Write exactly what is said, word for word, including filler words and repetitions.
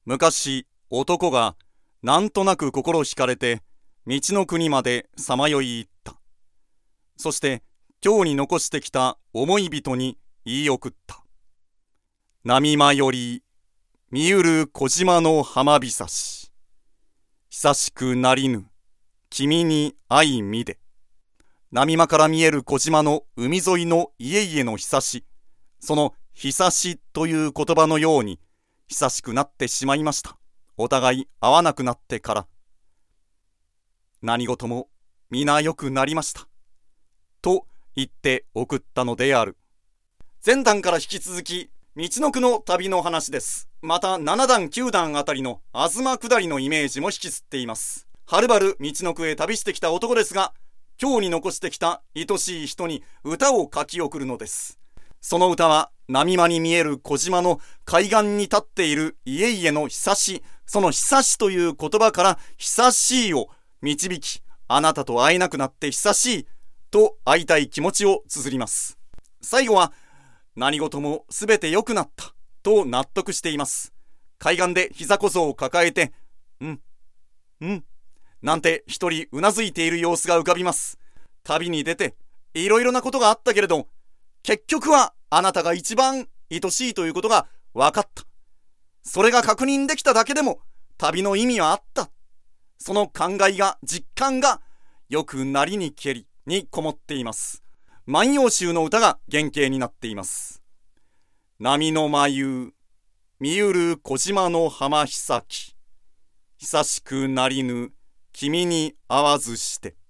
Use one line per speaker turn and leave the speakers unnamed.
昔、男がなんとなく心惹かれて道の国までさまよい行った。そして今日に残してきた思い人に言い送った。波間より見ゆる小島の浜びさし、久しくなりぬ君に愛見で。波間から見える小島の海沿いの家々のひさし、そのひさしという言葉のように久しくなってしまいました。お互い会わなくなってから。何事も皆良くなりましたと言って送ったのである。前段から引き続き道のくの旅の話です。またななだんきゅうだんあたりの東下りのイメージも引きつっています。はるばる道のくへ旅してきた男ですが、今日に残してきた愛しい人に歌を書き送るのです。その歌は波間に見える小島の海岸に立っている家々のひさし、そのひさしという言葉から久しいを導き、あなたと会えなくなって久しいと会いたい気持ちを綴ります。最後は何事もすべて良くなったと納得しています。海岸で膝小僧を抱えて、うんうんなんて一人うなずいている様子が浮かびます。旅に出ていろいろなことがあったけれど、結局はあなたが一番愛しいということが分かった。それが確認できただけでも旅の意味はあった。その考えが、実感がよくなりにけりにこもっています。万葉集の歌が原型になっています。波の眉見ゆる小島の浜ひさき、久しくなりぬ君に会わずして。